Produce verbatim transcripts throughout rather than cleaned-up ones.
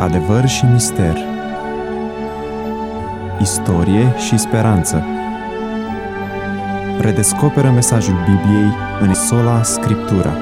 Adevăr și mister, istorie și speranță. Redescoperă mesajul Bibliei în Sola Scriptura.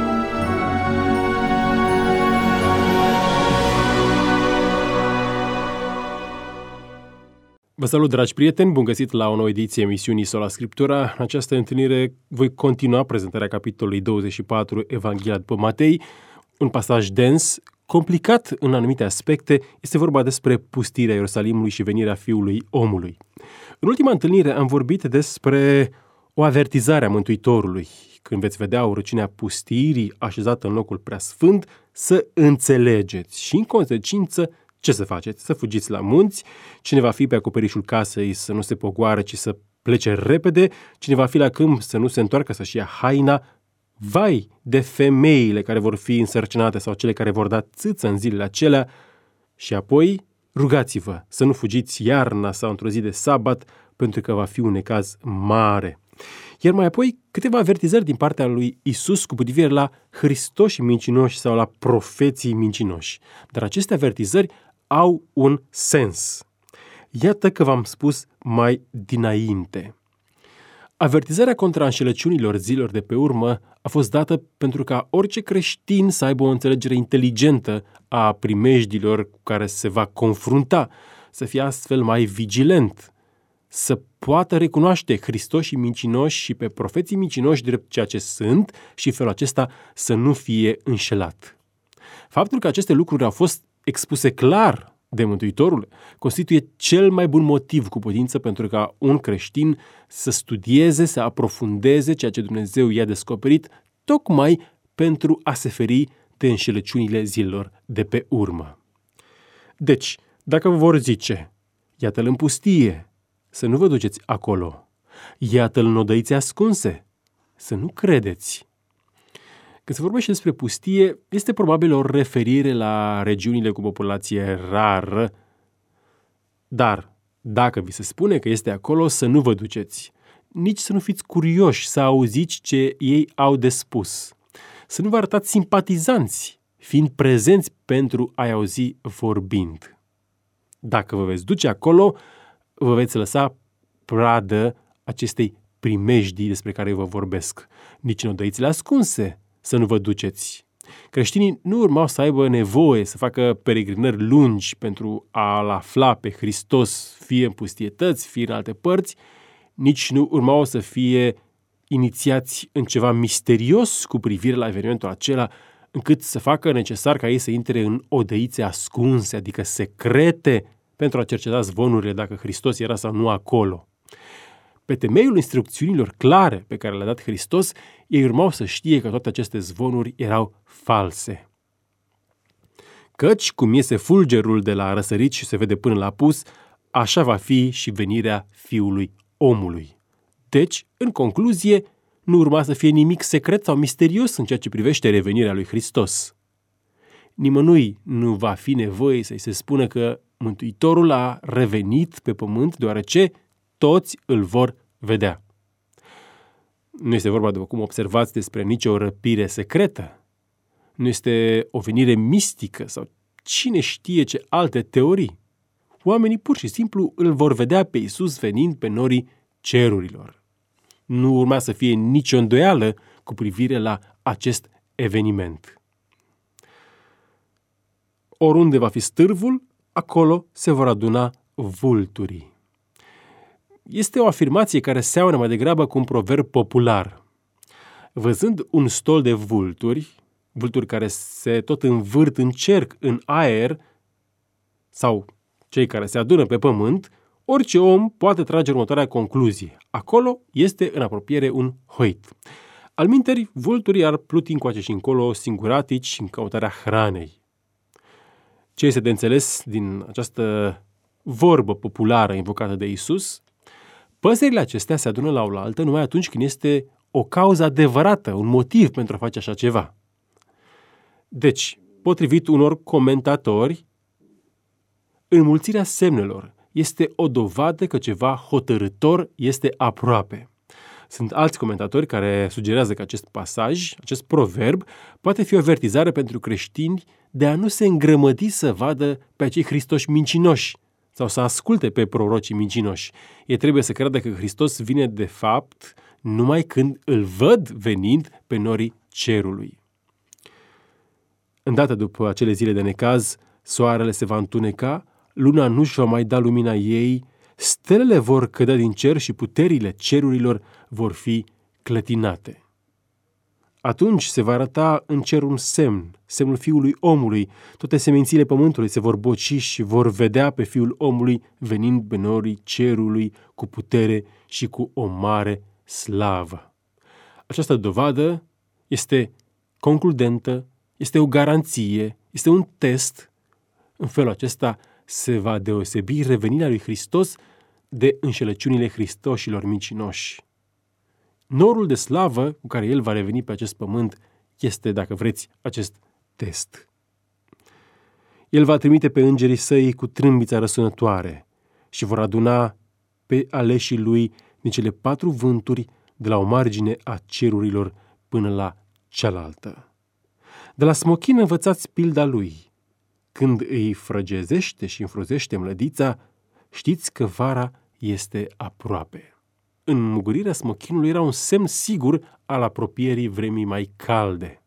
Vă salut, dragi prieteni! Bun găsit la o nouă ediție emisiunii Sola Scriptura. În această întâlnire voi continua prezentarea capitolului douăzeci și patru, Evanghelia după Matei, un pasaj dens, complicat în anumite aspecte. Este vorba despre pustirea Ierusalimului și venirea Fiului Omului. În ultima întâlnire am vorbit despre o avertizare a Mântuitorului. Când veți vedea urăciunea pustirii așezată în locul preasfânt, să înțelegeți și, în consecință, ce să faceți? Să fugiți la munți, cine va fi pe acoperișul casei să nu se pogoară, ci să plece repede, cine va fi la câmp să nu se întoarcă să-și ia haina. Vai de femeile care vor fi însărcinate sau cele care vor da țâță în zilele acelea. Și apoi rugați-vă să nu fugiți iarna sau într-o zi de sabat, pentru că va fi un necaz mare. Iar mai apoi câteva avertizări din partea lui Isus cu privire la Hristoșii mincinoși sau la profeții mincinoși. Dar aceste avertizări au un sens. Iată că v-am spus mai dinainte. Avertizarea contra înșelăciunilor zilor de pe urmă a fost dată pentru ca orice creștin să aibă o înțelegere inteligentă a primejdilor cu care se va confrunta, să fie astfel mai vigilent, să poată recunoaște Hristoșii mincinoși și pe profeții mincinoși drept ceea ce sunt și în felul acesta să nu fie înșelat. Faptul că aceste lucruri au fost expuse clar de Mântuitorul constituie cel mai bun motiv cu putință pentru ca un creștin să studieze, să aprofundeze ceea ce Dumnezeu i-a descoperit, tocmai pentru a se feri de înșelăciunile zilelor de pe urmă. Deci, dacă vă vor zice, iată-l în pustie, să nu vă duceți acolo, iată-l în odăițe ascunse, să nu credeți. Când se vorbește despre pustie, este probabil o referire la regiunile cu populație rară, dar dacă vi se spune că este acolo, să nu vă duceți, nici să nu fiți curioși să auziți ce ei au de spus, să nu vă arătați simpatizanți, fiind prezenți pentru a-i auzi vorbind. Dacă vă veți duce acolo, vă veți lăsa pradă acestei primejdii despre care vă vorbesc. Nici în odăițele ascunse să nu vă duceți. Creștinii nu urmau să aibă nevoie să facă peregrinări lungi pentru a-L afla pe Hristos, fie în pustietăți, fie în alte părți, nici nu urmau să fie inițiați în ceva misterios cu privire la evenimentul acela, încât să facă necesar ca ei să intre în odăițe ascunse, adică secrete, pentru a cerceta zvonurile dacă Hristos era sau nu acolo. Pe temeiul instrucțiunilor clare pe care le-a dat Hristos, ei urmau să știe că toate aceste zvonuri erau false. Căci, cum iese fulgerul de la răsărit și se vede până la apus, așa va fi și venirea Fiului Omului. Deci, în concluzie, nu urma să fie nimic secret sau misterios în ceea ce privește revenirea lui Hristos. Nimănui nu va fi nevoie să-i se spună că Mântuitorul a revenit pe pământ, deoarece toți îl vor vedea. Nu este vorba, după cum observați, despre nicio răpire secretă. Nu este o venire mistică sau cine știe ce alte teorii. Oamenii pur și simplu îl vor vedea pe Iisus venind pe norii cerurilor. Nu urma să fie nicio îndoială cu privire la acest eveniment. Oriunde va fi stârvul, acolo se vor aduna vulturii. Este o afirmație care seamănă mai degrabă cu un proverb popular. Văzând un stol de vulturi, vulturi care se tot învârt în cerc în aer, sau cei care se adună pe pământ, orice om poate trage următoarea concluzie. Acolo este în apropiere un hoit. Alminteri, vulturii ar pluti încoace și încolo singuratici în căutarea hranei. Ce este de înțeles din această vorbă populară invocată de Isus? Păsările acestea se adună la oaltă numai atunci când este o cauză adevărată, un motiv pentru a face așa ceva. Deci, potrivit unor comentatori, înmulțirea semnelor este o dovadă că ceva hotărâtor este aproape. Sunt alți comentatori care sugerează că acest pasaj, acest proverb, poate fi o avertizare pentru creștini de a nu se îngrămădi să vadă pe acei Hristoși mincinoși sau să asculte pe prorocii mincinoși. Ei trebuie să creadă că Hristos vine de fapt numai când îl văd venind pe norii cerului. Îndată după acele zile de necaz, soarele se va întuneca, luna nu-și va mai da lumina ei, stelele vor cădea din cer și puterile cerurilor vor fi clătinate. Atunci se va arăta în cer un semn, semnul Fiului Omului. Toate semințiile pământului se vor boci și vor vedea pe Fiul Omului venind pe norii cerului cu putere și cu o mare slavă. Această dovadă este concludentă, este o garanție, este un test. În felul acesta se va deosebi revenirea lui Hristos de înșelăciunile Hristoșilor mincinoși. Norul de slavă cu care El va reveni pe acest pământ este, dacă vreți, acest test. El va trimite pe îngerii săi cu trâmbița răsunătoare și vor aduna pe aleșii Lui din cele patru vânturi, de la o margine a cerurilor până la cealaltă. De la smochin învățați pilda Lui. Când îi frăgezește și înfruzește mlădița, știți că vara este aproape. Înmugurirea smochinului era un semn sigur al apropierii vremii mai calde.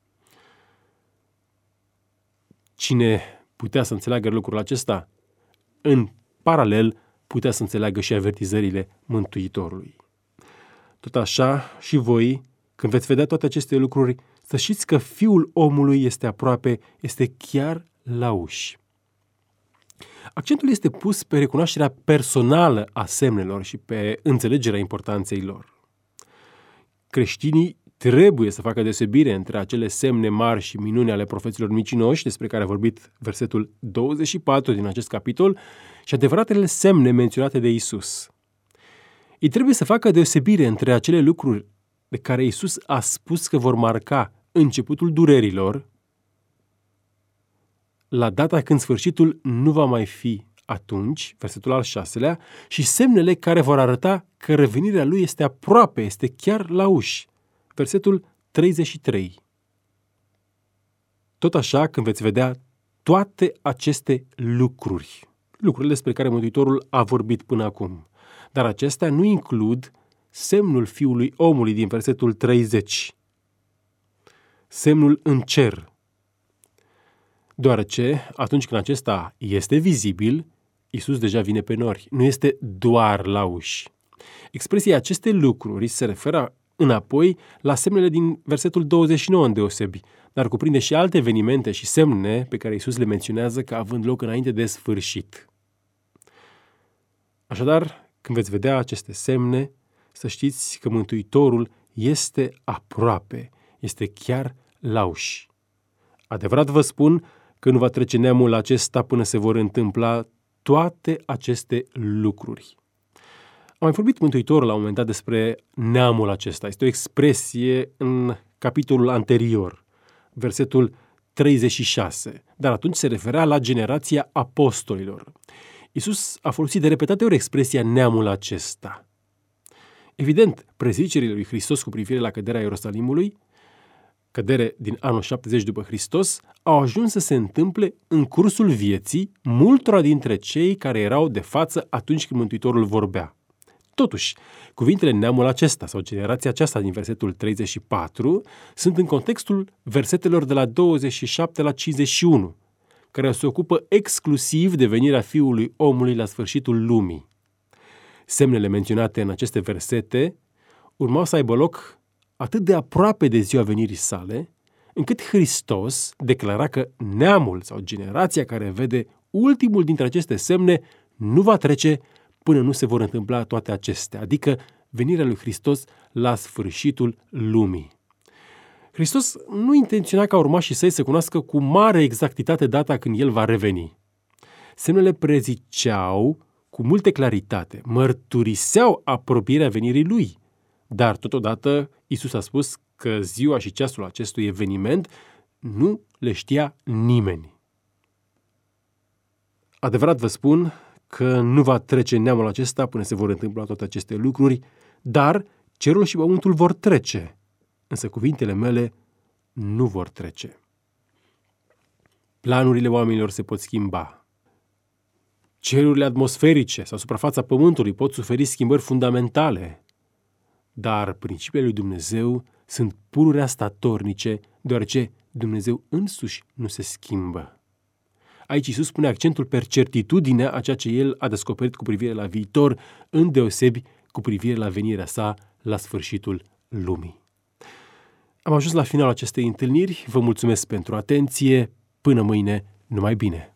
Cine putea să înțeleagă lucrul acesta? În paralel, putea să înțeleagă și avertizările Mântuitorului. Tot așa și voi, când veți vedea toate aceste lucruri, să știți că Fiul omului este aproape, este chiar la uși. Accentul este pus pe recunoașterea personală a semnelor și pe înțelegerea importanței lor. Creștinii trebuie să facă deosebire între acele semne mari și minuni ale profeților mincinoși, despre care a vorbit versetul douăzeci și patru din acest capitol, și adevăratele semne menționate de Isus. Ei trebuie să facă deosebire între acele lucruri de care Isus a spus că vor marca începutul durerilor, la data când sfârșitul nu va mai fi atunci, versetul al șaselea, și semnele care vor arăta că revenirea Lui este aproape, este chiar la uși, versetul treizeci și trei. Tot așa, când veți vedea toate aceste lucruri, lucrurile despre care Mântuitorul a vorbit până acum, dar acestea nu includ semnul Fiului Omului din versetul treizeci, semnul în cer, deoarece atunci când acesta este vizibil, Iisus deja vine pe nori, nu este doar la uși. Expresia aceste lucruri se referă înapoi la semnele din versetul douăzeci și nouă îndeosebi, dar cuprinde și alte evenimente și semne pe care Iisus le menționează ca având loc înainte de sfârșit. Așadar, când veți vedea aceste semne, să știți că Mântuitorul este aproape, este chiar la uși. Adevărat vă spun că nu va trece neamul acesta până se vor întâmpla toate aceste lucruri. Am mai vorbit Mântuitorul la un moment dat despre neamul acesta. Este o expresie în capitolul anterior, versetul treizeci și șase, dar atunci se referea la generația apostolilor. Iisus a folosit de repetate ori expresia neamul acesta. Evident, prezicerile lui Hristos cu privire la căderea Ierusalimului, cădere din anul șaptezeci după Hristos, au ajuns să se întâmple în cursul vieții multora dintre cei care erau de față atunci când Mântuitorul vorbea. Totuși, cuvintele neamul acesta sau generația aceasta din versetul treizeci și patru sunt în contextul versetelor de la douăzeci și șapte la cincizeci și unu, care se ocupă exclusiv de venirea Fiului Omului la sfârșitul lumii. Semnele menționate în aceste versete urmau să aibă loc atât de aproape de ziua venirii sale, încât Hristos declara că neamul sau generația care vede ultimul dintre aceste semne nu va trece până nu se vor întâmpla toate acestea, adică venirea lui Hristos la sfârșitul lumii. Hristos nu intenționa ca urmașii săi să cunoască cu mare exactitate data când El va reveni. Semnele preziceau cu multă claritate, mărturiseau apropierea venirii Lui, dar totodată Iisus a spus că ziua și ceasul acestui eveniment nu le știa nimeni. Adevărat vă spun că nu va trece neamul acesta până se vor întâmpla toate aceste lucruri, dar cerul și pământul vor trece, însă cuvintele mele nu vor trece. Planurile oamenilor se pot schimba. Cerurile atmosferice sau suprafața pământului pot suferi schimbări fundamentale, dar principiile lui Dumnezeu sunt pururea statornice, deoarece Dumnezeu însuși nu se schimbă. Aici Iisus pune accentul pe certitudinea a ceea ce El a descoperit cu privire la viitor, îndeosebi cu privire la venirea sa la sfârșitul lumii. Am ajuns la finalul acestei întâlniri, vă mulțumesc pentru atenție, până mâine, numai bine!